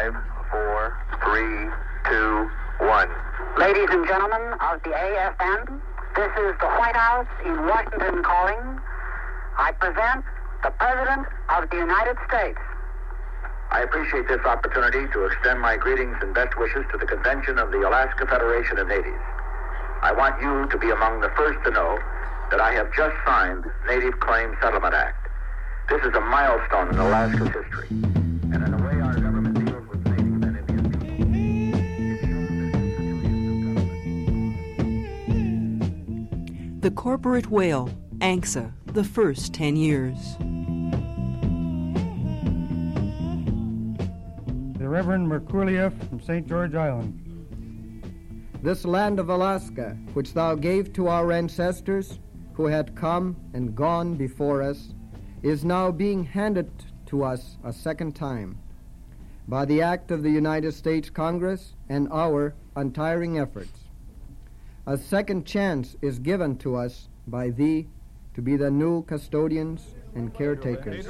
5, 4, 3, 2, 1. Ladies and gentlemen of the AFN, this is the White House in Washington calling. I present the President of the United States. I appreciate this opportunity to extend my greetings and best wishes to the convention of the Alaska Federation of Natives. I want you to be among the first to know that I have just signed the Native Claims Settlement Act. This is a milestone in Alaska's history, and in a way our government deals with Native and Indian people. The corporate whale, ANCSA, the first 10 years. The Reverend Merculieff from St. George Island. This land of Alaska, which thou gave to our ancestors, who had come and gone before us, is now being handed to us a second time by the act of the United States Congress and our untiring efforts. A second chance is given to us by thee to be the new custodians and caretakers.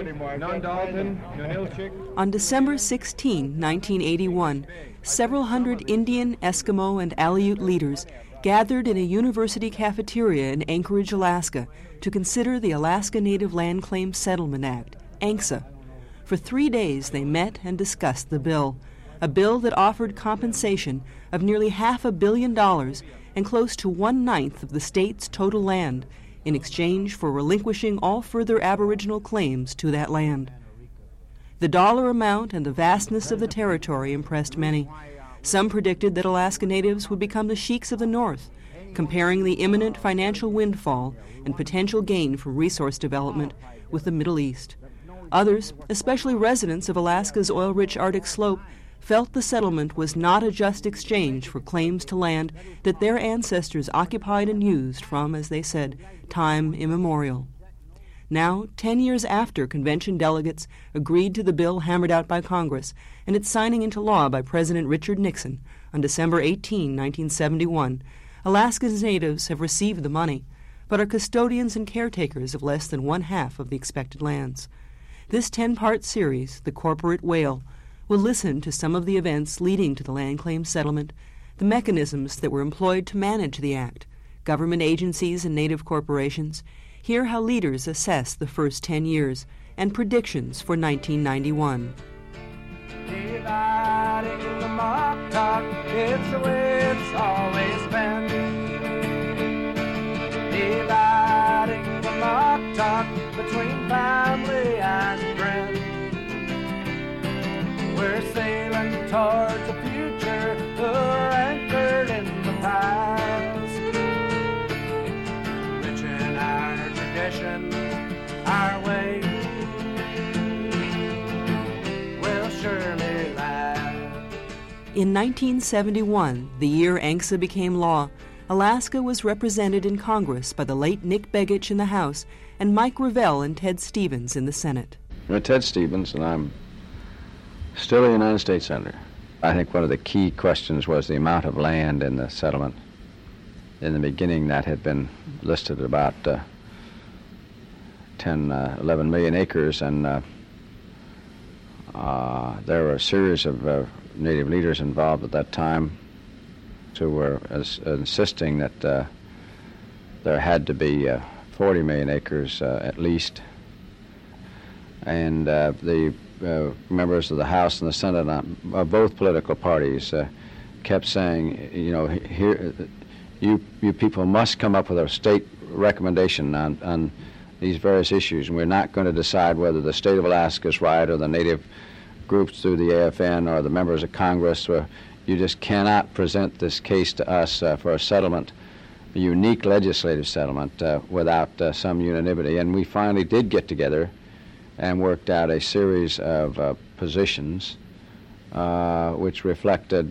On December 16, 1981, several hundred Indian, Eskimo, and Aleut leaders gathered in a university cafeteria in Anchorage, Alaska, to consider the Alaska Native Land Claims Settlement Act, ANCSA. For 3 days they met and discussed the bill, a bill that offered compensation of nearly $500 million and close to 1/9 of the state's total land in exchange for relinquishing all further Aboriginal claims to that land. The dollar amount and the vastness of the territory impressed many. Some predicted that Alaska Natives would become the sheiks of the North, comparing the imminent financial windfall and potential gain from resource development with the Middle East. Others, especially residents of Alaska's oil-rich Arctic slope, felt the settlement was not a just exchange for claims to land that their ancestors occupied and used from, as they said, time immemorial. Now, 10 years after convention delegates agreed to the bill hammered out by Congress and its signing into law by President Richard Nixon on December 18, 1971, Alaska's natives have received the money, but are custodians and caretakers of less than 1/2 of the expected lands. This 10-part series, The Corporate Whale, will listen to some of the events leading to the land claim settlement, the mechanisms that were employed to manage the act, government agencies and native corporations, hear how leaders assess the first 10 years, and predictions for 1991. Dividing the mock talk, it's the way it's always been. Dividing the mock talk between family and friends. We're sailing towards the future, we're anchored in the past. Rich in our tradition, our way will surely last. In 1971, the year ANCSA became law, Alaska was represented in Congress by the late Nick Begich in the House and Mike Revelle and Ted Stevens in the Senate. I'm Ted Stevens, and I'm still a United States Senator. I think one of the key questions was the amount of land in the settlement. In the beginning, that had been listed at about 11 million acres, and there were a series of Native leaders involved at that time who were insisting that there had to be 40 million acres at least. And the members of the House and the Senate of both political parties kept saying, you know, here, you people must come up with a state recommendation on these various issues, and we're not going to decide whether the state of Alaska is right or the Native groups through the AFN or the members of Congress. You just cannot present this case to us for a settlement, a unique legislative settlement, without some unanimity. And we finally did get together and worked out a series of positions which reflected,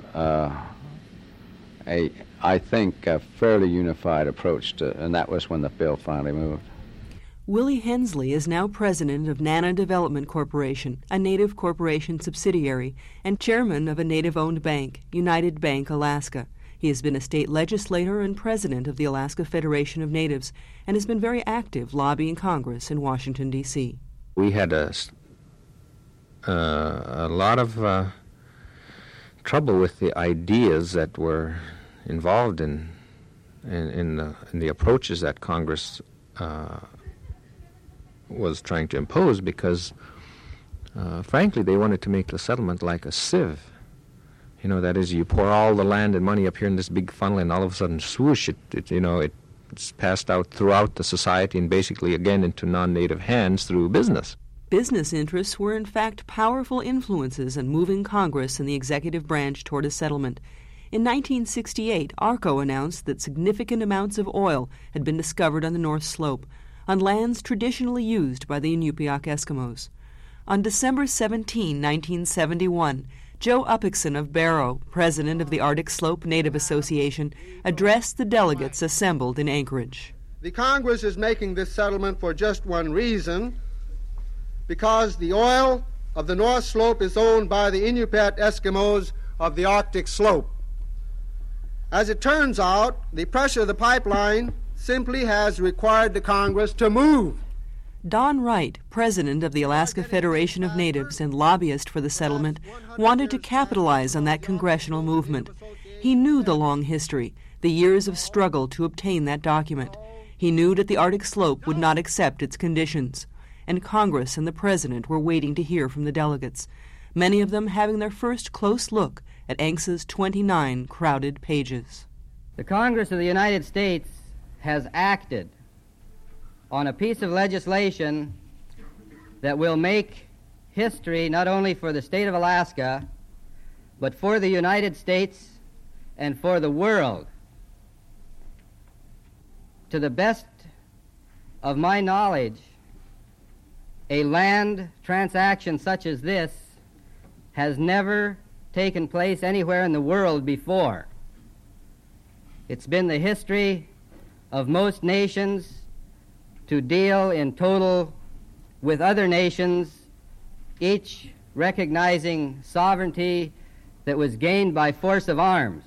I think, a fairly unified approach and that was when the bill finally moved. Willie Hensley is now president of Nana Development Corporation, a Native corporation subsidiary, and chairman of a Native-owned bank, United Bank Alaska. He has been a state legislator and president of the Alaska Federation of Natives and has been very active lobbying Congress in Washington, D.C. We had a a lot of trouble with the ideas that were involved in the approaches that Congress was trying to impose, because, frankly, they wanted to make the settlement like a sieve. You know, that is, you pour all the land and money up here in this big funnel, and all of a sudden, swoosh, it's passed out throughout the society and basically, again, into non-native hands through business. Business interests were in fact powerful influences in moving Congress and the executive branch toward a settlement. In 1968, ARCO announced that significant amounts of oil had been discovered on the North Slope, on lands traditionally used by the Inupiaq Eskimos. On December 17, 1971, Joe Uppickson of Barrow, president of the Arctic Slope Native Association, addressed the delegates assembled in Anchorage. The Congress is making this settlement for just one reason: because the oil of the North Slope is owned by the Inupiaq Eskimos of the Arctic Slope. As it turns out, the pressure of the pipeline simply has required the Congress to move. Don Wright, president of the Alaska Federation of Natives and lobbyist for the settlement, wanted to capitalize on that congressional movement. He knew the long history, the years of struggle to obtain that document. He knew that the Arctic Slope would not accept its conditions, and Congress and the President were waiting to hear from the delegates, many of them having their first close look at ANCSA's 29 crowded pages. The Congress of the United States has acted on a piece of legislation that will make history not only for the state of Alaska, but for the United States and for the world. To the best of my knowledge, a land transaction such as this has never taken place anywhere in the world before. It's been the history of most nations to deal in total with other nations, each recognizing sovereignty that was gained by force of arms.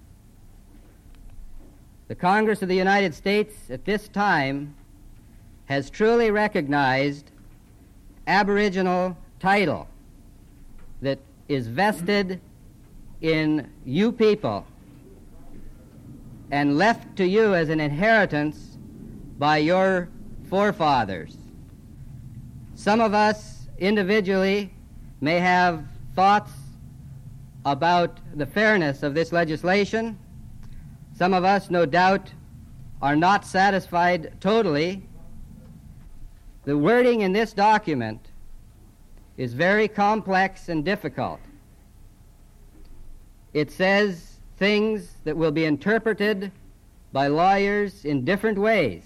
The Congress of the United States at this time has truly recognized Aboriginal title that is vested in you people and left to you as an inheritance by your forefathers. Some of us individually may have thoughts about the fairness of this legislation. Some of us, no doubt, are not satisfied totally. The wording in this document is very complex and difficult. It says things that will be interpreted by lawyers in different ways.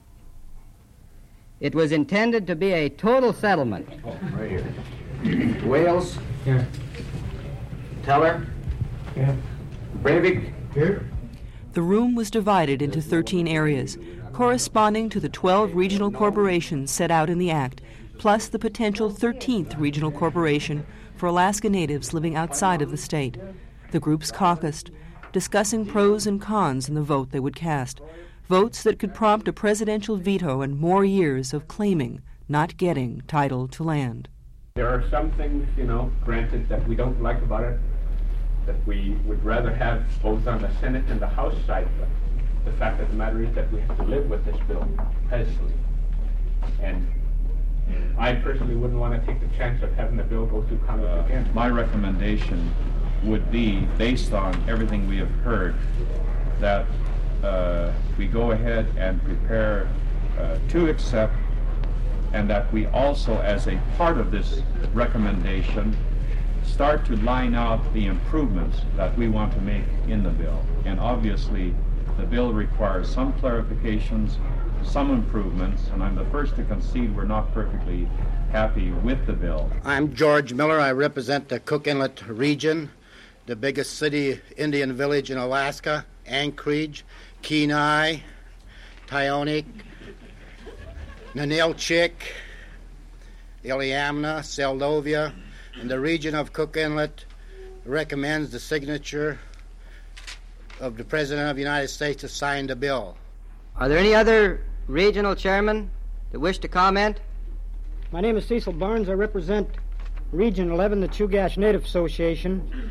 It was intended to be a total settlement. Oh, right here. Wales. Here. Teller. Here. Breivik. Here. The room was divided into 13 areas, corresponding to the 12 regional corporations set out in the Act, plus the potential 13th regional corporation for Alaska Natives living outside of the state. The groups caucused, discussing pros and cons in the vote they would cast, votes that could prompt a presidential veto and more years of claiming, not getting, title to land. There are some things, granted, that we don't like about it, that we would rather have both on the Senate and the House side, but the fact of the matter is that we have to live with this bill personally. And I personally wouldn't want to take the chance of having the bill go through Congress again. My recommendation would be, based on everything we have heard, that we go ahead and prepare to accept, and that we also, as a part of this recommendation, start to line out the improvements that we want to make in the bill. And obviously, the bill requires some clarifications, some improvements, and I'm the first to concede we're not perfectly happy with the bill. I'm George Miller. I represent the Cook Inlet region, the biggest city Indian village in Alaska, Anchorage, Kenai, Tyonek, Ninilchik, Iliamna, Seldovia, and the region of Cook Inlet recommends the signature of the President of the United States to sign the bill. Are there any other regional chairmen that wish to comment? My name is Cecil Barnes. I represent Region 11, the Chugach Native Association,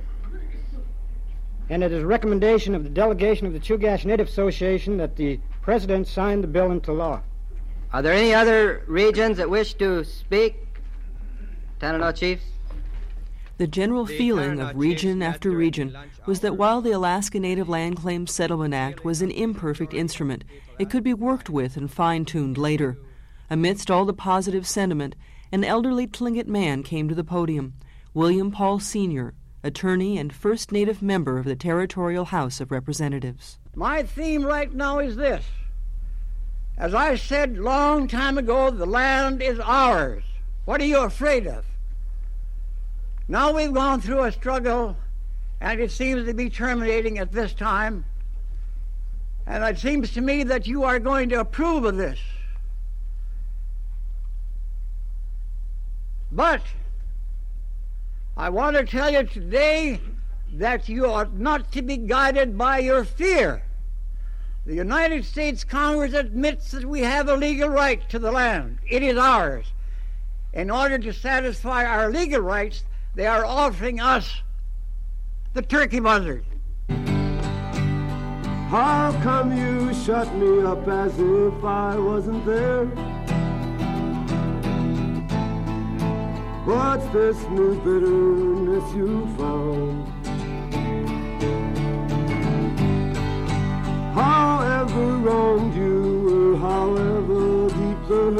and it is a recommendation of the delegation of the Chugach Native Association that the President sign the bill into law. Are there any other regions that wish to speak? Tanana Chiefs? The general feeling of region after region was that while the Alaska Native Land Claims Settlement Act was an imperfect instrument, it could be worked with and fine-tuned later. Amidst all the positive sentiment, an elderly Tlingit man came to the podium, William Paul Sr., attorney and first Native member of the Territorial House of Representatives. My theme right now is this. As I said long time ago, the land is ours. What are you afraid of? Now we've gone through a struggle, and it seems to be terminating at this time. And it seems to me that you are going to approve of this. But I want to tell you today that you ought not to be guided by your fear. The United States Congress admits that we have a legal right to the land. It is ours. In order to satisfy our legal rights, they are offering us the turkey buzzard. How come you shut me up as if I wasn't there? What's this new bitterness you found? However wronged you, or however deep the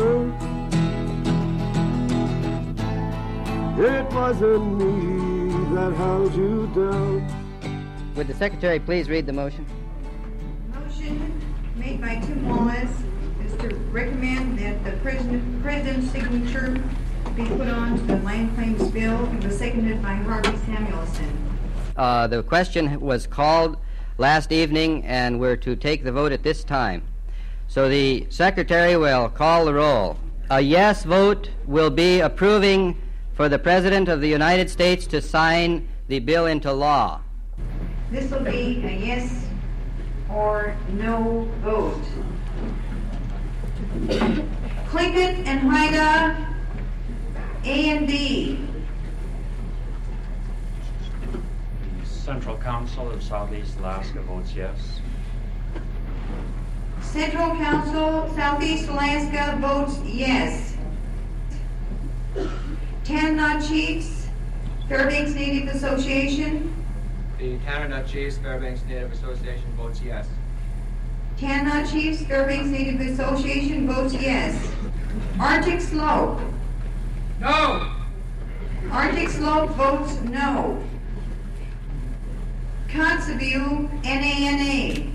hurt, it wasn't me that held you down. Would the Secretary please read the motion? Motion made by Tim Wallace is to recommend that the President's signature be put on to the Land Claims Bill. It was seconded by Harvey Samuelson. The question was called last evening, and we're to take the vote at this time. So the Secretary will call the roll. A yes vote will be approving for the President of the United States to sign the bill into law. This will be a yes or no vote. Tlingit and Haida, A and B. The Central Council of Southeast Alaska votes yes. Central Council, Southeast Alaska votes yes. Tanana Chiefs, Fairbanks Native Association. The Tanana Chiefs, Fairbanks Native Association votes yes. Tanana Chiefs, Fairbanks Native Association votes yes. Arctic Slope. No. Arctic Slope votes no. Kotzebue, NANA.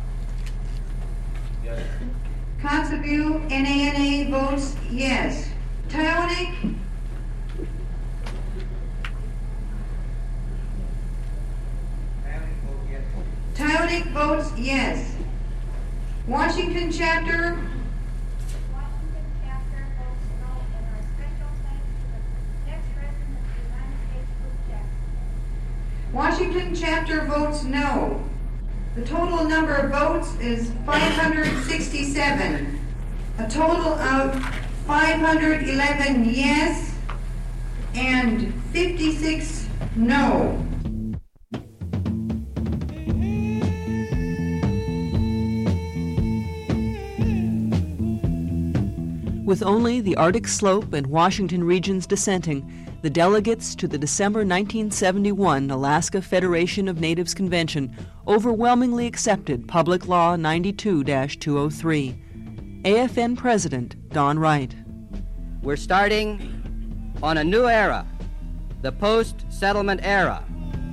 Yes. Kotzebue, NANA votes yes. Tyonek. Tyonek votes yes. Washington chapter. Washington chapter votes no. The total number of votes is 567. A total of 511 yes and 56 no. With only the Arctic Slope and Washington regions dissenting, the delegates to the December 1971 Alaska Federation of Natives Convention overwhelmingly accepted Public Law 92-203. AFN President Don Wright. We're starting on a new era, the post-settlement era.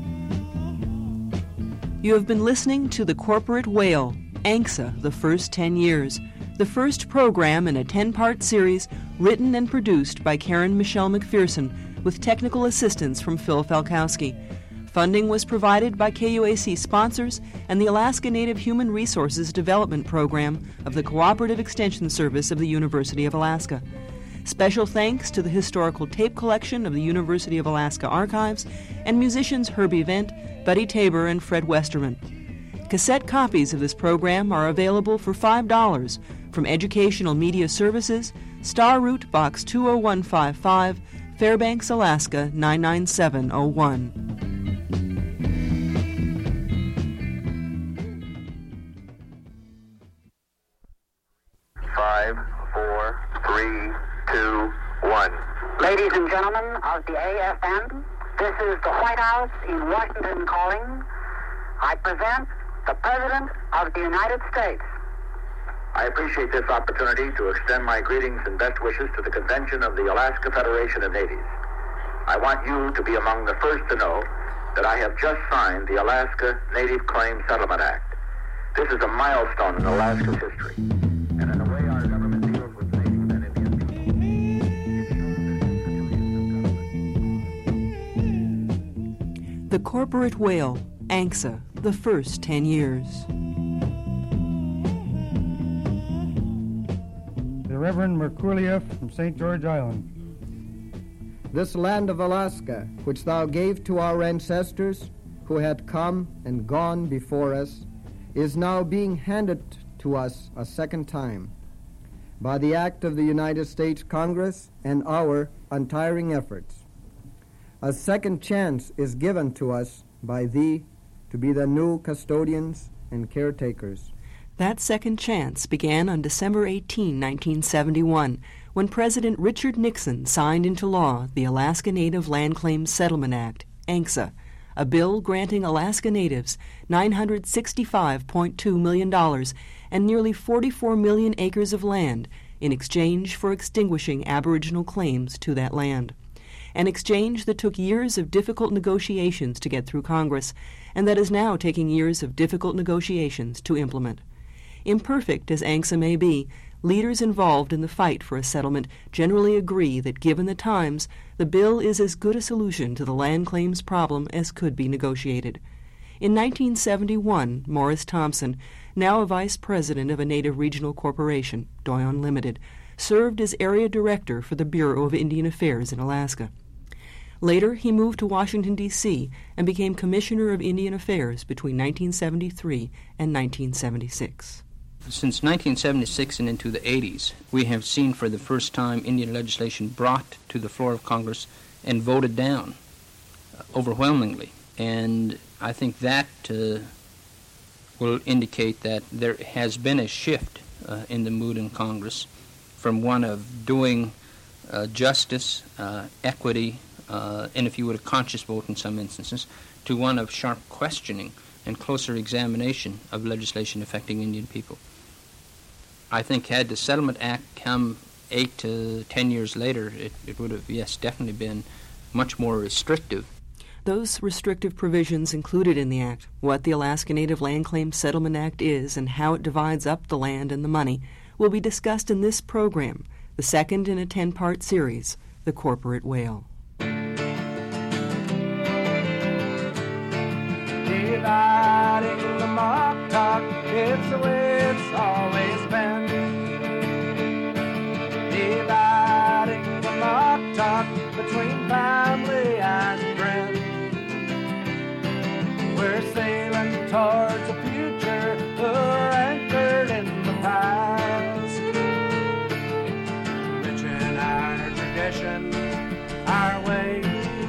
You have been listening to The Corporate Whale, ANCSA, The First 10 Years, the first program in a 10-part series written and produced by Karen Michelle McPherson with technical assistance from Phil Falkowski. Funding was provided by KUAC sponsors and the Alaska Native Human Resources Development Program of the Cooperative Extension Service of the University of Alaska. Special thanks to the Historical Tape Collection of the University of Alaska Archives and musicians Herbie Vent, Buddy Tabor, and Fred Westerman. Cassette copies of this program are available for $5 from Educational Media Services, Star Route Box 20155, Fairbanks, Alaska 99701. Ladies and gentlemen of the AFN, this is the White House in Washington calling. I present the President of the United States. I appreciate this opportunity to extend my greetings and best wishes to the convention of the Alaska Federation of Natives. I want you to be among the first to know that I have just signed the Alaska Native Claims Settlement Act. This is a milestone in Alaska's history, and in the way our government deals with Native and Indian people. The corporate whale, ANCSA, the first 10 years. The Reverend Merculia from St. George Island. This land of Alaska, which thou gave to our ancestors, who had come and gone before us, is now being handed to us a second time by the act of the United States Congress and our untiring efforts. A second chance is given to us by thee to be the new custodians and caretakers. That second chance began on December 18, 1971, when President Richard Nixon signed into law the Alaska Native Land Claims Settlement Act, ANCSA, a bill granting Alaska Natives $965.2 million and nearly 44 million acres of land in exchange for extinguishing Aboriginal claims to that land. An exchange that took years of difficult negotiations to get through Congress, and that is now taking years of difficult negotiations to implement. Imperfect as ANCSA may be, leaders involved in the fight for a settlement generally agree that given the times, the bill is as good a solution to the land claims problem as could be negotiated. In 1971, Morris Thompson, now a vice president of a native regional corporation, Doyon Limited, served as area director for the Bureau of Indian Affairs in Alaska. Later, he moved to Washington, D.C., and became Commissioner of Indian Affairs between 1973 and 1976. Since 1976 and into the 80s, we have seen for the first time Indian legislation brought to the floor of Congress and voted down overwhelmingly. And I think that will indicate that there has been a shift in the mood in Congress from one of doing justice, equity, and if you would, a conscious vote in some instances, to one of sharp questioning and closer examination of legislation affecting Indian people. I think had the Settlement Act come 8 to 10 years later, it would have, yes, definitely been much more restrictive. Those restrictive provisions included in the Act, what the Alaska Native Land Claims Settlement Act is and how it divides up the land and the money, will be discussed in this program, the second in a 10-part series, The Corporate Whale. Dividing the mock talk, it's the way it's always been. Dividing the mock talk between family and friends. We're sailing towards a future, we're anchored in the past. Rich in our tradition, our way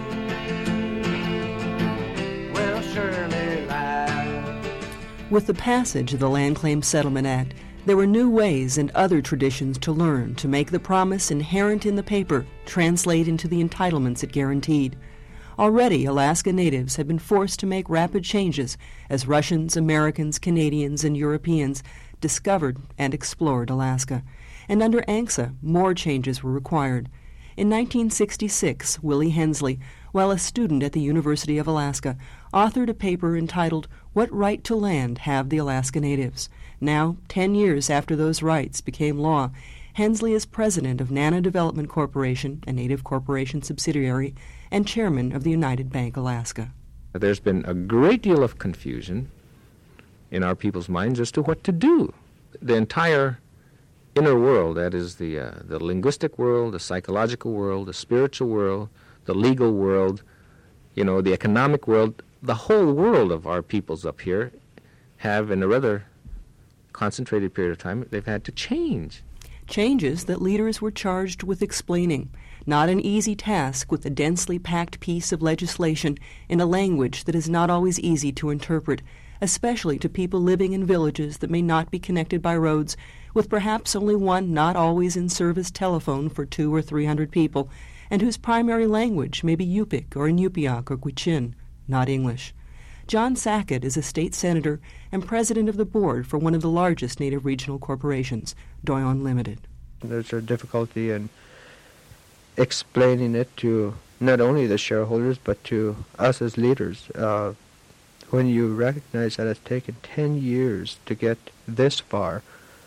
will surely last. With the passage of the Land Claims Settlement Act, there were new ways and other traditions to learn to make the promise inherent in the paper translate into the entitlements it guaranteed. Already, Alaska Natives had been forced to make rapid changes as Russians, Americans, Canadians, and Europeans discovered and explored Alaska. And under ANCSA, more changes were required. In 1966, Willie Hensley, while a student at the University of Alaska, authored a paper entitled What Right to Land Have the Alaska Natives? Now, 10 years after those rights became law, Hensley is president of Nana Development Corporation, a Native Corporation subsidiary, and chairman of the United Bank Alaska. There's been a great deal of confusion in our people's minds as to what to do. The entire inner world, that is the linguistic world, the psychological world, the spiritual world, the legal world, the economic world, the whole world of our peoples up here have, in a rather concentrated period of time, they've had to change. Changes that leaders were charged with explaining. Not an easy task with a densely packed piece of legislation in a language that is not always easy to interpret, especially to people living in villages that may not be connected by roads, with perhaps only one not always in service telephone for 200 or 300 people, and whose primary language may be Yupik or Inupiaq or Gwich'in, not English. John Sackett is a state senator and president of the board for one of the largest Native regional corporations, Doyon Limited. There's a difficulty in explaining it to not only the shareholders but to us as leaders. When you recognize that it's taken 10 years to get this far,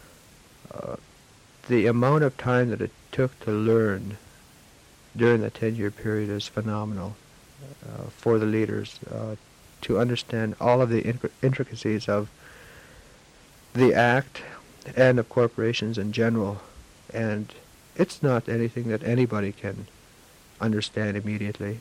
the amount of time that it took to learn during that 10-year period is phenomenal for the leaders to understand all of the intricacies of the Act and of corporations in general. And it's not anything that anybody can understand immediately.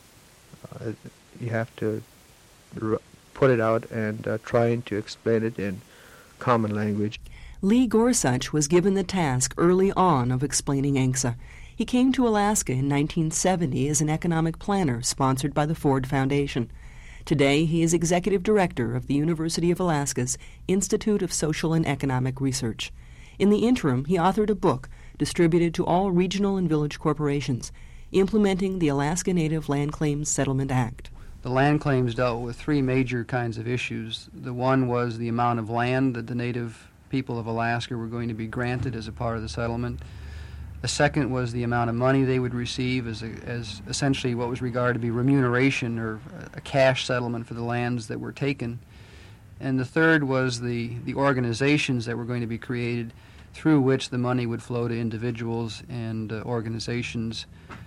You have to put it out and trying to explain it in common language. Lee Gorsuch was given the task early on of explaining ANCSA. He came to Alaska in 1970 as an economic planner sponsored by the Ford Foundation. Today, he is executive director of the University of Alaska's Institute of Social and Economic Research. In the interim, he authored a book distributed to all regional and village corporations, implementing the Alaska Native Land Claims Settlement Act. The land claims dealt with three major kinds of issues. The one was the amount of land that the Native people of Alaska were going to be granted as a part of the settlement. The second was the amount of money they would receive as essentially what was regarded to be remuneration or a cash settlement for the lands that were taken. And the third was the organizations that were going to be created through which the money would flow to individuals and organizations,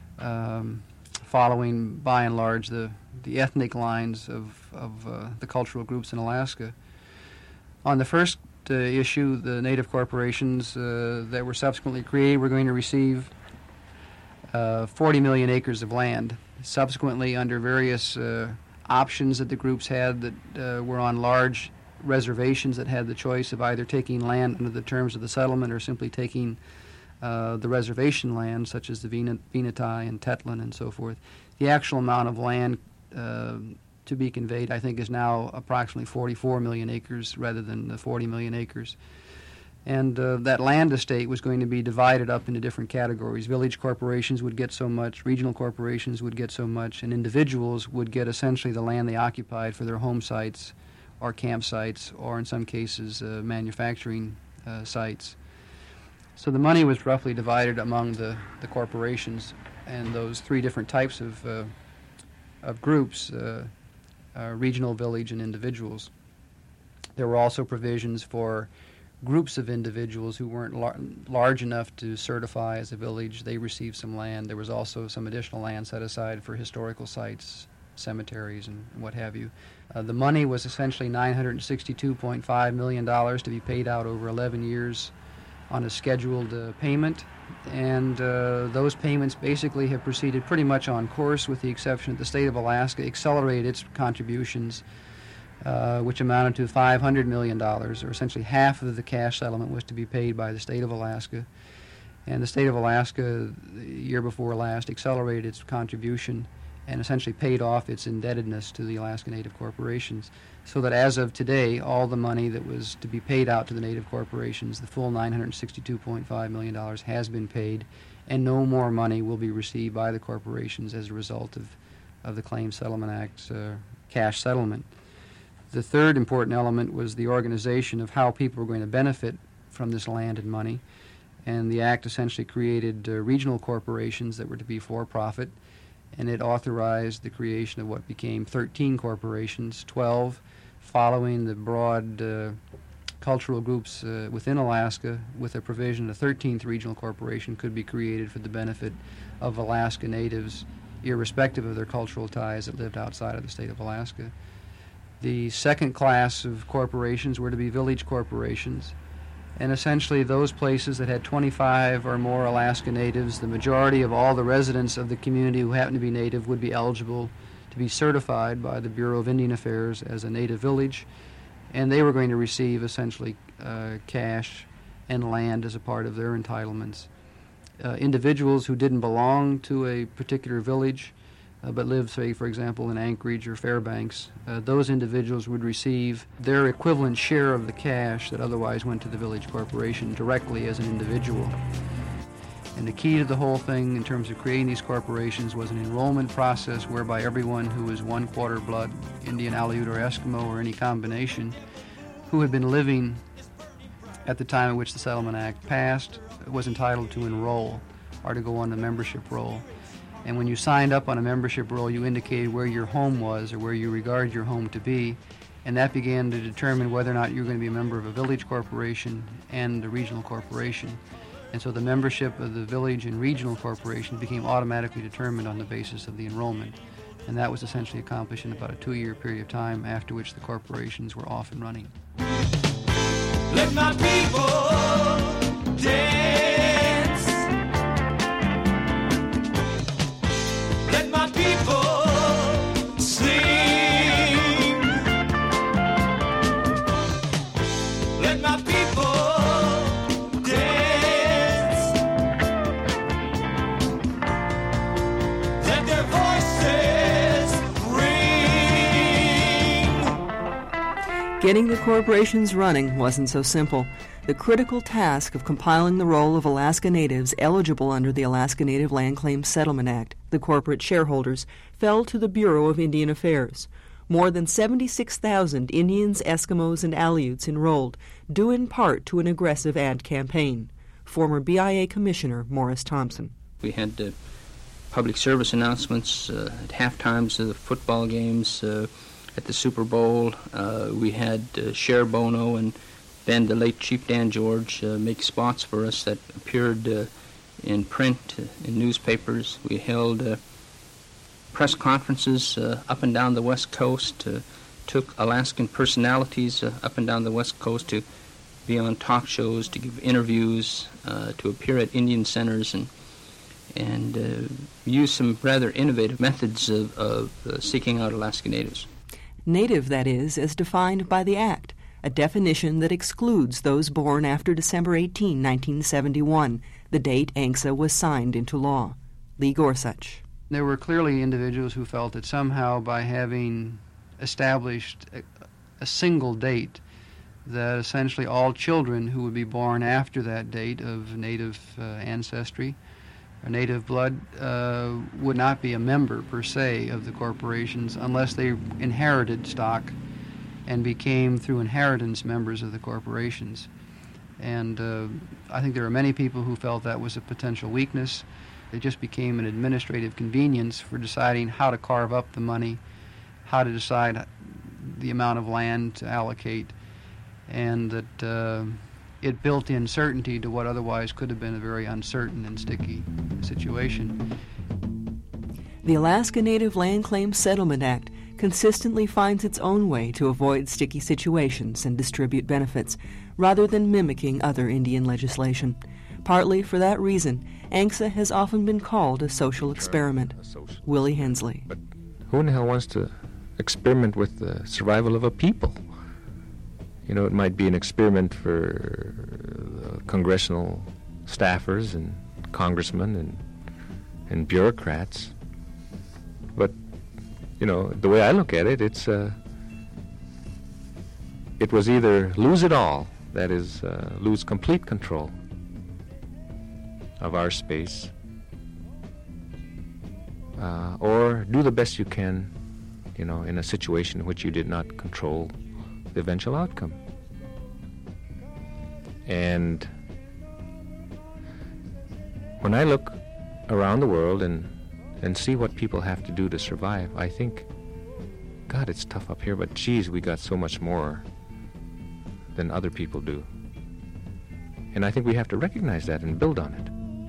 following by and large the ethnic lines of the cultural groups in Alaska. On the first issue, the Native corporations that were subsequently created were going to receive 40 million acres of land. Subsequently, under various options that the groups had that were on large reservations that had the choice of either taking land under the terms of the settlement or simply taking the reservation land, such as the Venati and Tetlin and so forth. The actual amount of land to be conveyed, I think, is now approximately 44 million acres rather than the 40 million acres. And that land estate was going to be divided up into different categories. Village corporations would get so much, regional corporations would get so much, and individuals would get essentially the land they occupied for their home sites or campsites or, in some cases, manufacturing sites. So the money was roughly divided among the corporations and those three different types of groups, regional, village, and individuals. There were also provisions for groups of individuals who weren't large enough to certify as a village. They received some land. There was also some additional land set aside for historical sites, cemeteries, and what have you. The money was essentially $962.5 million to be paid out over 11 years on a scheduled payment. And those payments basically have proceeded pretty much on course, with the exception that the state of Alaska accelerated its contributions, which amounted to $500 million, or essentially half of the cash settlement was to be paid by the state of Alaska. And the state of Alaska, the year before last, accelerated its contribution and essentially paid off its indebtedness to the Alaska Native corporations, so that as of today, all the money that was to be paid out to the Native corporations, the full $962.5 million, has been paid, and no more money will be received by the corporations as a result of the Claims Settlement Act's cash settlement. The third important element was the organization of how people were going to benefit from this land and money, and the Act essentially created regional corporations that were to be for-profit, and it authorized the creation of what became 13 corporations, 12 following the broad cultural groups within Alaska, with a provision a 13th regional corporation could be created for the benefit of Alaska Natives, irrespective of their cultural ties, that lived outside of the state of Alaska. The second class of corporations were to be village corporations, and essentially those places that had 25 or more Alaska Natives, the majority of all the residents of the community who happened to be Native would be eligible to be certified by the Bureau of Indian Affairs as a Native village, and they were going to receive essentially cash and land as a part of their entitlements. Individuals who didn't belong to a particular village but lived, say, for example, in Anchorage or Fairbanks, those individuals would receive their equivalent share of the cash that otherwise went to the village corporation directly as an individual. And the key to the whole thing in terms of creating these corporations was an enrollment process whereby everyone who was one-quarter blood, Indian, Aleut, or Eskimo, or any combination, who had been living at the time at which the Settlement Act passed, was entitled to enroll or to go on the membership roll. And when you signed up on a membership roll, you indicated where your home was or where you regard your home to be, and that began to determine whether or not you were going to be a member of a village corporation and a regional corporation. And so the membership of the village and regional corporation became automatically determined on the basis of the enrollment. And that was essentially accomplished in about a 2-year period of time, after which the corporations were off and running. Let my people dance. Let my people sing. Let my people dance. Let their voices ring. Getting the corporations running wasn't so simple. The critical task of compiling the roll of Alaska Natives eligible under the Alaska Native Land Claims Settlement Act, the corporate shareholders, fell to the Bureau of Indian Affairs. More than 76,000 Indians, Eskimos, and Aleuts enrolled, due in part to an aggressive ad campaign. Former BIA Commissioner Morris Thompson. We had public service announcements at half-times of the football games, at the Super Bowl. We had Cher Bono and then the late Chief Dan George make spots for us that appeared in print, in newspapers. We held press conferences up and down the West Coast, took Alaskan personalities up and down the West Coast to be on talk shows, to give interviews, to appear at Indian centers, and use some rather innovative methods of seeking out Alaska Natives. Native, that is, as defined by the Act, a definition that excludes those born after December 18, 1971, the date ANCSA was signed into law. Lee Gorsuch. There were clearly individuals who felt that somehow by having established a single date, that essentially all children who would be born after that date of Native ancestry or Native blood would not be a member per se of the corporations unless they inherited stock and became through inheritance members of the corporations. And I think there are many people who felt that was a potential weakness. It just became an administrative convenience for deciding how to carve up the money, how to decide the amount of land to allocate, and that it built in certainty to what otherwise could have been a very uncertain and sticky situation. The Alaska Native Land Claims Settlement Act consistently finds its own way to avoid sticky situations and distribute benefits, rather than mimicking other Indian legislation. Partly for that reason, ANCSA has often been called a social experiment. Willie Hensley. But who in the hell wants to experiment with the survival of a people? You know, it might be an experiment for congressional staffers and congressmen and bureaucrats. But, you know, the way I look at it, it was either lose it all, that is, lose complete control of our space, or do the best you can, you know, in a situation in which you did not control the eventual outcome. And when I look around the world and see what people have to do to survive, I think, God, it's tough up here, but geez, we got so much more than other people do. And I think we have to recognize that and build on it.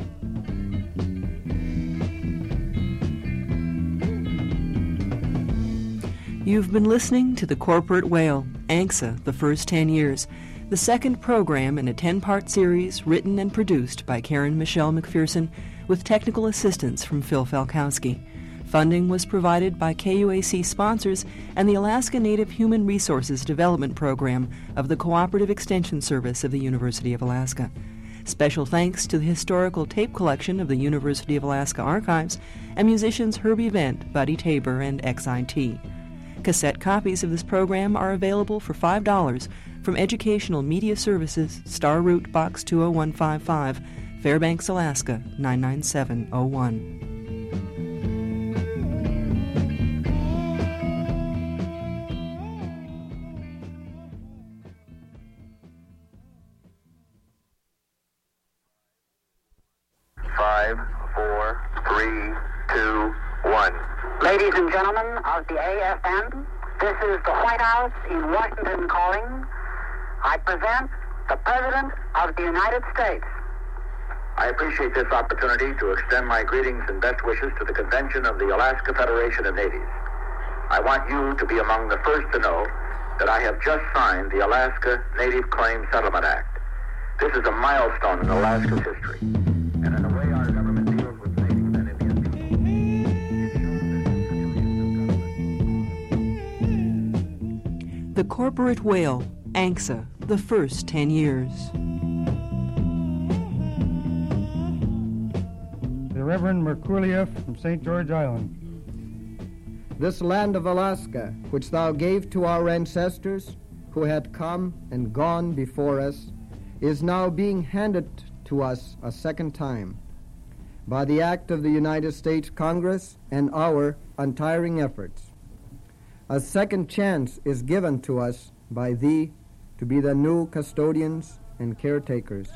You've been listening to The Corporate Whale, ANCSA, The First 10 Years, the second program in a 10-part series written and produced by Karen Michelle McPherson with technical assistance from Phil Falkowski. Funding was provided by KUAC sponsors and the Alaska Native Human Resources Development Program of the Cooperative Extension Service of the University of Alaska. Special thanks to the historical tape collection of the University of Alaska Archives and musicians Herbie Vent, Buddy Tabor, and XIT. Cassette copies of this program are available for $5 from Educational Media Services, Star Route Box 20155, Fairbanks, Alaska 99701. Ladies and gentlemen of the AFN, this is the White House in Washington calling. I present the President of the United States. I appreciate this opportunity to extend my greetings and best wishes to the convention of the Alaska Federation of Natives. I want you to be among the first to know that I have just signed the Alaska Native Claims Settlement Act. This is a milestone in Alaska's history, and in a way our government deals with Native and Indian people. The corporate whale, ANCSA, the first 10 years. The Reverend Merkuliev from St. George Island. This land of Alaska, which thou gave to our ancestors, who had come and gone before us, is now being handed to us a second time by the act of the United States Congress and our untiring efforts. A second chance is given to us by thee to be the new custodians and caretakers.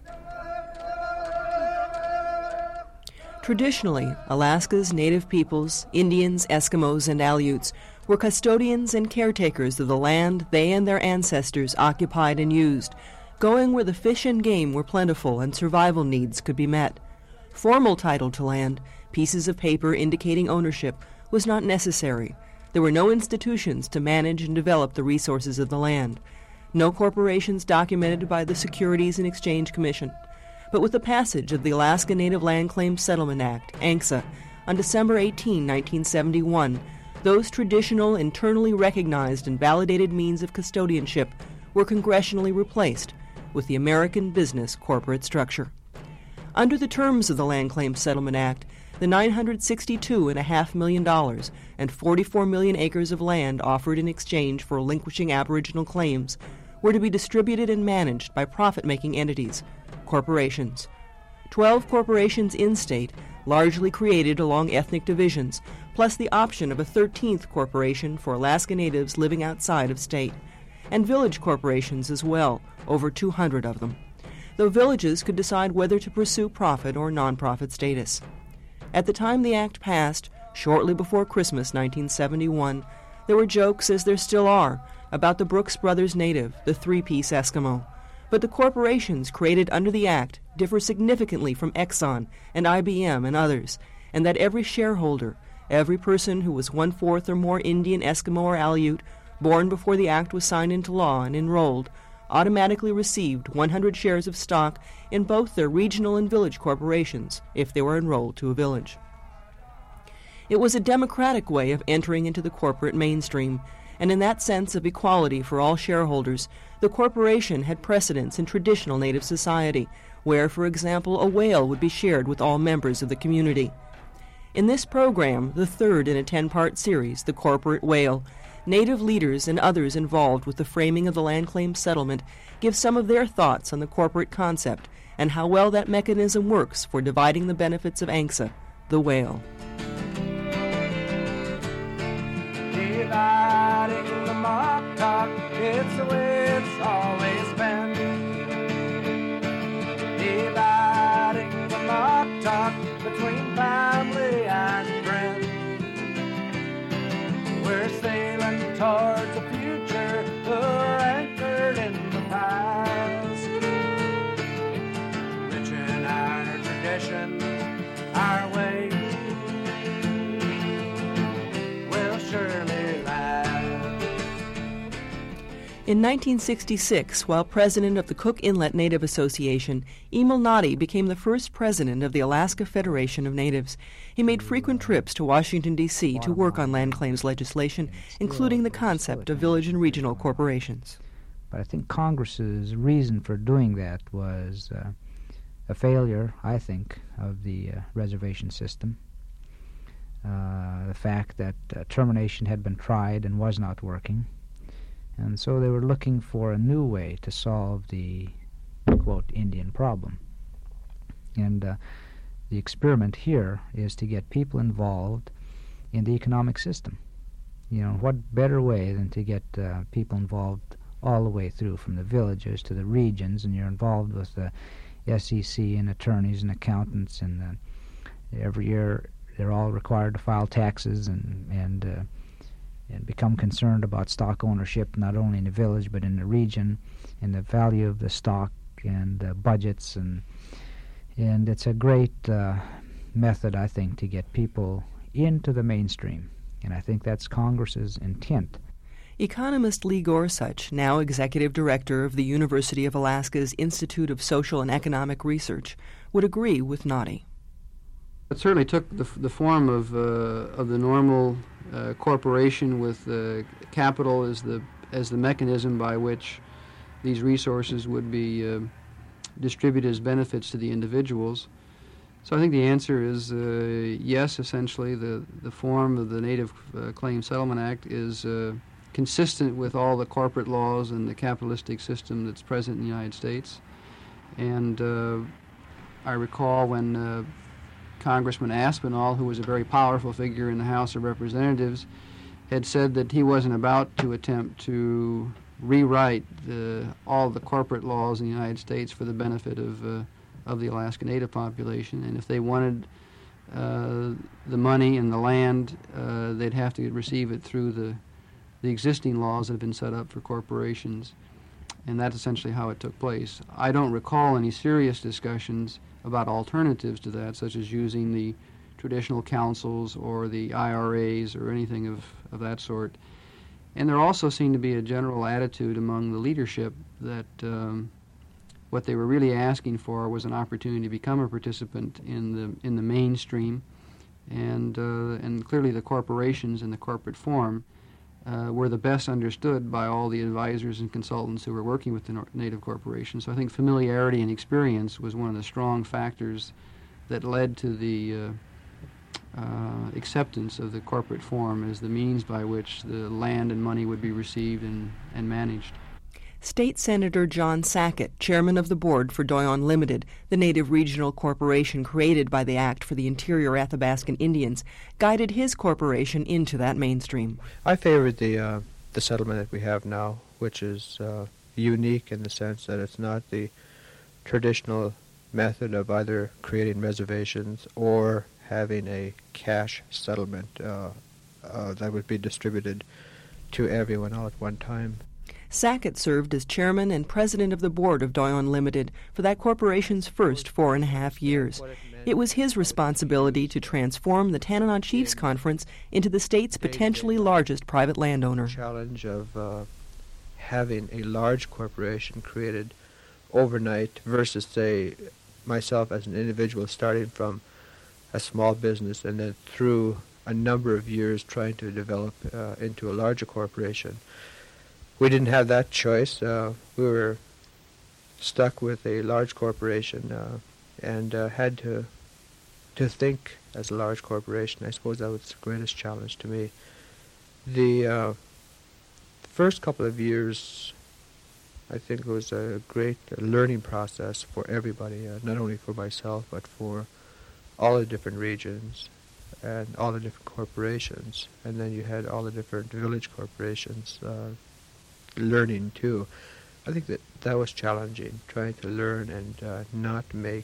Traditionally, Alaska's native peoples, Indians, Eskimos, and Aleuts, were custodians and caretakers of the land they and their ancestors occupied and used, going where the fish and game were plentiful and survival needs could be met. Formal title to land, pieces of paper indicating ownership, was not necessary. There were no institutions to manage and develop the resources of the land. No corporations documented by the Securities and Exchange Commission. But with the passage of the Alaska Native Land Claims Settlement Act, ANCSA, on December 18, 1971, those traditional, internally recognized and validated means of custodianship were congressionally replaced with the American business corporate structure. Under the terms of the Land Claims Settlement Act, the $962.5 million and 44 million acres of land offered in exchange for relinquishing Aboriginal claims were to be distributed and managed by profit-making entities, corporations. 12 corporations in-state, largely created along ethnic divisions, plus the option of a 13th corporation for Alaska Natives living outside of state, and village corporations as well, over 200 of them, though villages could decide whether to pursue profit or non-profit status. At the time the act passed, shortly before Christmas 1971, there were jokes, as there still are, about the Brooks Brothers native, the three-piece Eskimo. But the corporations created under the act differ significantly from Exxon and IBM and others, and that every shareholder, every person who was 1/4 or more Indian, Eskimo, or Aleut, born before the act was signed into law and enrolled, automatically received 100 shares of stock in both their regional and village corporations if they were enrolled to a village. It was a democratic way of entering into the corporate mainstream, and in that sense of equality for all shareholders, the corporation had precedence in traditional Native society, where, for example, a whale would be shared with all members of the community. In this program, the third in a 10-part series, The Corporate Whale, Native leaders and others involved with the framing of the land claim settlement give some of their thoughts on the corporate concept and how well that mechanism works for dividing the benefits of ANCSA, the whale. Dividing the mock talk, it's the way it's always been. Dividing the mock talk between family and friend. We're sailing towards a future, we're anchored in the past. Rich in our tradition, our way will surely last. In 1966, while president of the Cook Inlet Native Association, Emil Noddy became the first president of the Alaska Federation of Natives. He made frequent trips to Washington, D.C. to work on land claims legislation, including the concept of village and regional corporations. But I think Congress's reason for doing that was a failure, I think, of the reservation system. The fact that termination had been tried and was not working. And so they were looking for a new way to solve the, quote, Indian problem. And the experiment here is to get people involved in the economic system. You know, what better way than to get people involved all the way through, from the villages to the regions, and you're involved with the SEC and attorneys and accountants, and every year they're all required to file taxes and become concerned about stock ownership, not only in the village but in the region, and the value of the stock and budgets, and it's a great method, I think, to get people into the mainstream, and I think that's Congress's intent. Economist Lee Gorsuch, now executive director of the University of Alaska's Institute of Social and Economic Research, would agree with Noddy. It certainly took the form of the normal corporation with capital as the mechanism by which these resources would be distributed as benefits to the individuals. So I think the answer is yes. Essentially, the form of the Native Claims Settlement Act is consistent with all the corporate laws and the capitalistic system that's present in the United States. And I recall when Congressman Aspinall, who was a very powerful figure in the House of Representatives, had said that he wasn't about to attempt to rewrite all the corporate laws in the United States for the benefit of the Alaska Native population. And if they wanted the money and the land, they'd have to receive it through the existing laws that have been set up for corporations. And that's essentially how it took place. I don't recall any serious discussions about alternatives to that, such as using the traditional councils or the IRAs or anything of that sort. And there also seemed to be a general attitude among the leadership that what they were really asking for was an opportunity to become a participant in the mainstream, and clearly the corporations in the corporate form were the best understood by all the advisors and consultants who were working with the Native corporations. So I think familiarity and experience was one of the strong factors that led to the acceptance of the corporate form as the means by which the land and money would be received and managed. State Senator John Sackett, chairman of the board for Doyon Limited, the Native regional corporation created by the Act for the Interior Athabascan Indians, guided his corporation into that mainstream. I favored the settlement that we have now, which is unique in the sense that it's not the traditional method of either creating reservations or having a cash settlement that would be distributed to everyone all at one time. Sackett served as chairman and president of the board of Doyon Limited for that corporation's first 4.5 years. It was his responsibility to transform the Tanana Chiefs Conference into the state's potentially largest private landowner. The challenge of having a large corporation created overnight versus, say, myself as an individual starting from a small business and then through a number of years trying to develop into a larger corporation. We didn't have that choice. We were stuck with a large corporation and had to think as a large corporation. I suppose that was the greatest challenge to me. The first couple of years, I think, was a great learning process for everybody, not only for myself, but for all the different regions and all the different corporations. And then you had all the different village corporations learning too. I think that was challenging, trying to learn and not make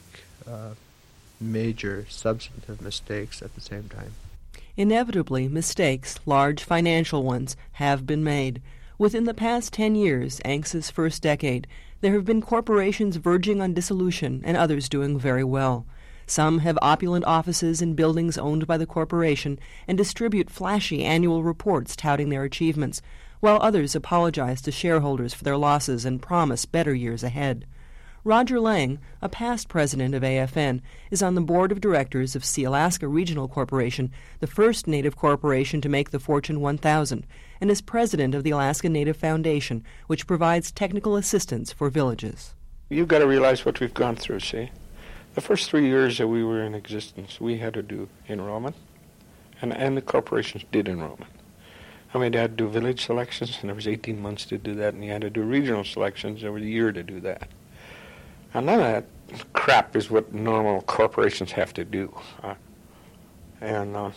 major substantive mistakes at the same time. Inevitably, mistakes, large financial ones, have been made. Within the past 10 years, ANCSA's first decade, there have been corporations verging on dissolution and others doing very well. Some have opulent offices in buildings owned by the corporation and distribute flashy annual reports touting their achievements, while others apologize to shareholders for their losses and promise better years ahead. Roger Lang, a past president of AFN, is on the board of directors of Sealaska Regional Corporation, the first Native corporation to make the Fortune 1000, and is president of the Alaska Native Foundation, which provides technical assistance for villages. You've got to realize what we've gone through, see? The first 3 years that we were in existence, we had to do enrollment, and the corporations did enrollment. I mean, they had to do village selections, and there was 18 months to do that, and you had to do regional selections, there was a year to do that. And none of that crap is what normal corporations have to do. But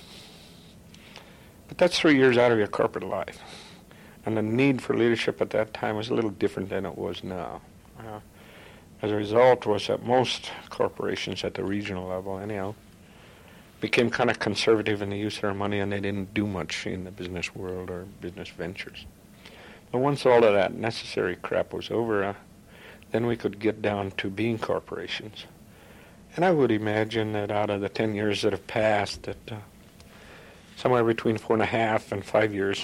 that's 3 years out of your corporate life. And the need for leadership at that time was a little different than it was now. As a result was that most corporations at the regional level, anyhow, became kind of conservative in the use of their money, and they didn't do much in the business world or business ventures. But once all of that necessary crap was over, then we could get down to being corporations. And I would imagine that out of the 10 years that have passed, that somewhere between 4.5 and 5 years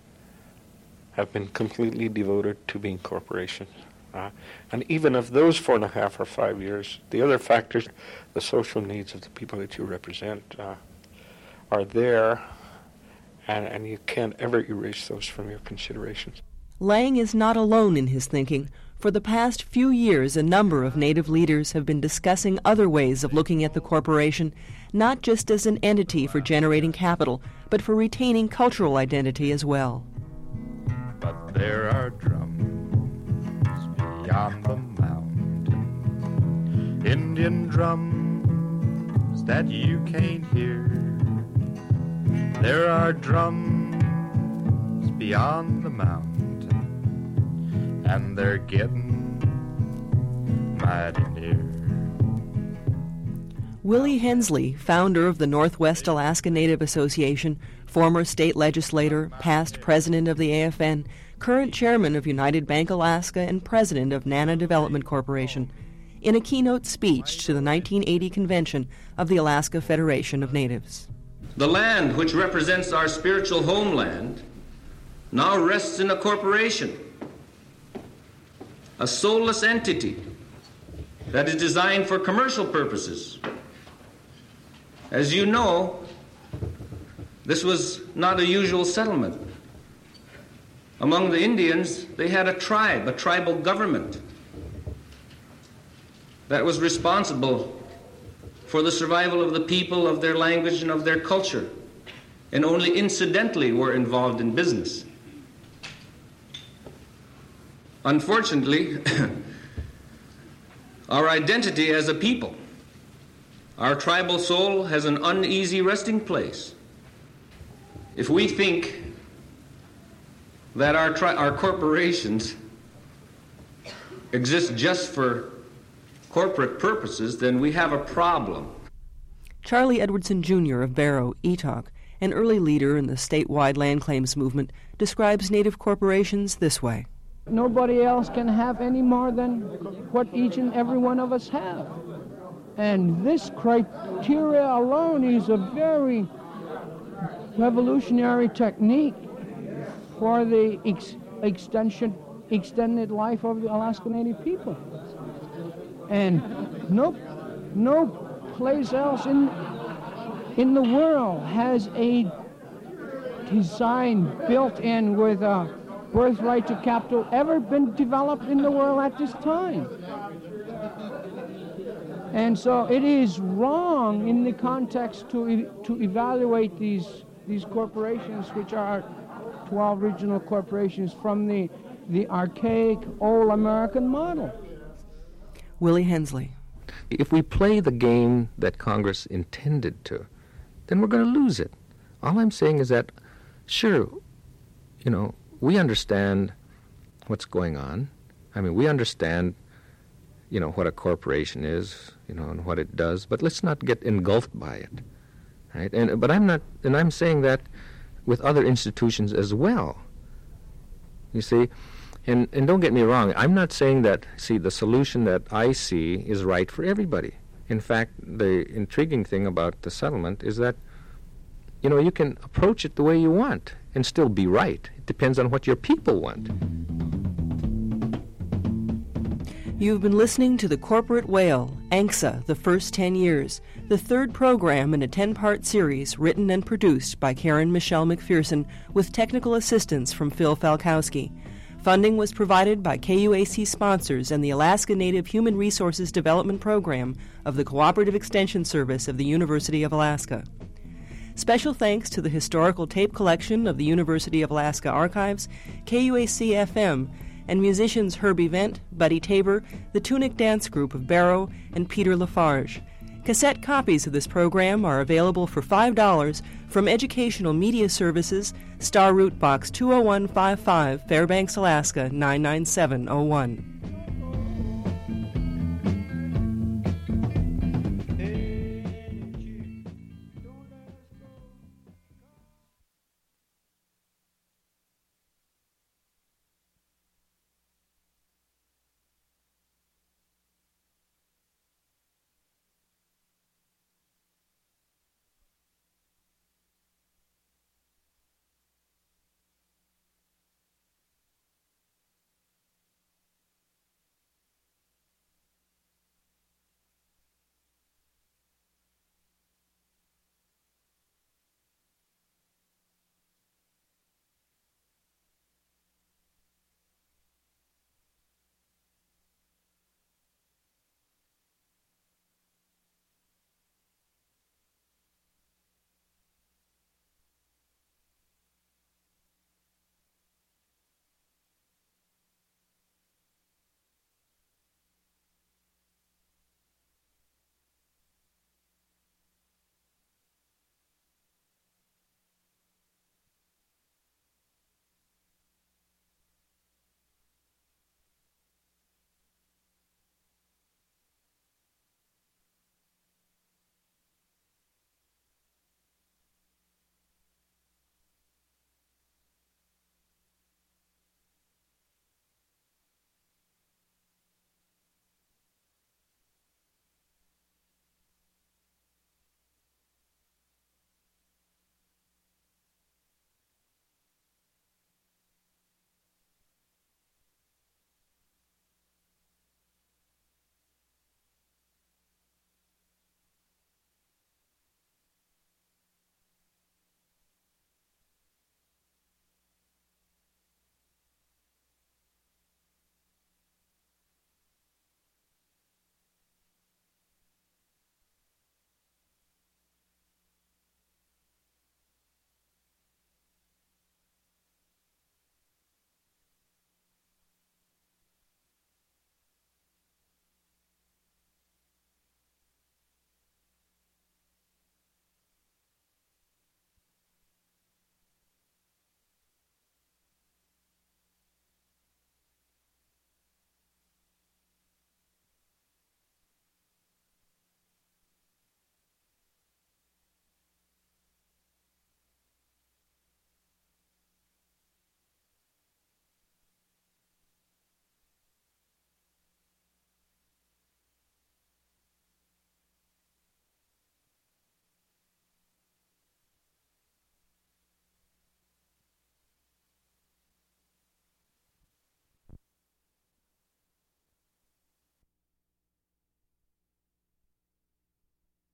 have been completely devoted to being corporations. And even if those 4.5 or 5 years, the other factors, the social needs of the people that you represent are there, and you can't ever erase those from your considerations. Lang is not alone in his thinking. For the past few years, a number of Native leaders have been discussing other ways of looking at the corporation, not just as an entity for generating capital, but for retaining cultural identity as well. But there are drums beyond the mountain, Indian drums that you can't hear. There are drums beyond the mountain, and they're getting mighty near. Willie Hensley, founder of the Northwest Alaska Native Association, former state legislator, past president of the AFN, current chairman of United Bank Alaska, and president of Nana Development Corporation, in a keynote speech to the 1980 convention of the Alaska Federation of Natives. The land which represents our spiritual homeland now rests in a corporation, a soulless entity that is designed for commercial purposes. As you know, this was not a usual settlement. Among the Indians, they had a tribe, a tribal government that was responsible for the survival of the people, of their language, and of their culture, and only incidentally were involved in business. Unfortunately, our identity as a people, our tribal soul has an uneasy resting place. If we think that our corporations exist just for corporate purposes, then we have a problem. Charlie Edwardson Jr. of Barrow, Etok, an early leader in the statewide land claims movement, describes Native corporations this way. Nobody else can have any more than what each and every one of us have. And this criteria alone is a very revolutionary technique for the extended life of the Alaska Native people. And no place else in the world has a design built in with a birthright to capital ever been developed in the world at this time. And so it is wrong in the context to evaluate these corporations, which are 12 regional corporations, from the archaic old American model. Willie Hensley. If we play the game that Congress intended to, then we're going to lose it. All I'm saying is that, sure, we understand what's going on. I mean, we understand, what a corporation is, and what it does, but let's not get engulfed by it, right? But I'm saying that with other institutions as well. You see, and don't get me wrong, I'm not saying that, the solution that I see is right for everybody. In fact, the intriguing thing about the settlement is that, you can approach it the way you want. and still be right. It depends on what your people want. You've been listening to The Corporate Whale, ANCSA, The First 10 Years, the third program in a 10-part series written and produced by Karen Michelle McPherson with technical assistance from Phil Falkowski. Funding was provided by KUAC sponsors and the Alaska Native Human Resources Development Program of the Cooperative Extension Service of the University of Alaska. Special thanks to the historical tape collection of the University of Alaska Archives, KUAC-FM, and musicians Herbie Vent, Buddy Tabor, the Tunic Dance Group of Barrow, and Peter Lafarge. Cassette copies of this program are available for $5 from Educational Media Services, Star Route Box 20155, Fairbanks, Alaska 99701.